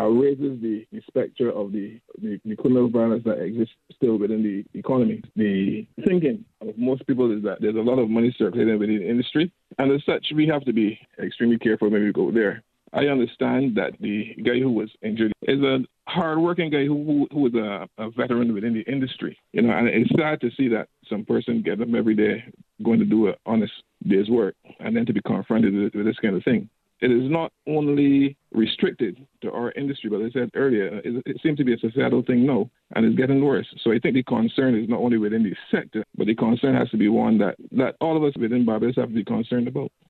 raises the specter of the criminal violence that exists still within the economy. The thinking of most people is that there's a lot of money circulating within the industry, and as such, we have to be extremely careful when we go there. I understand that the guy who was injured is a hard-working guy who was a veteran within the industry. And it's sad to see that some person get up every day going to do an honest day's work and then to be confronted with this kind of thing. It is not only restricted to our industry, but as I said earlier, it seems to be a societal thing now, and it's getting worse. So I think the concern is not only within the sector, but the concern has to be one that all of us within Barbados have to be concerned about.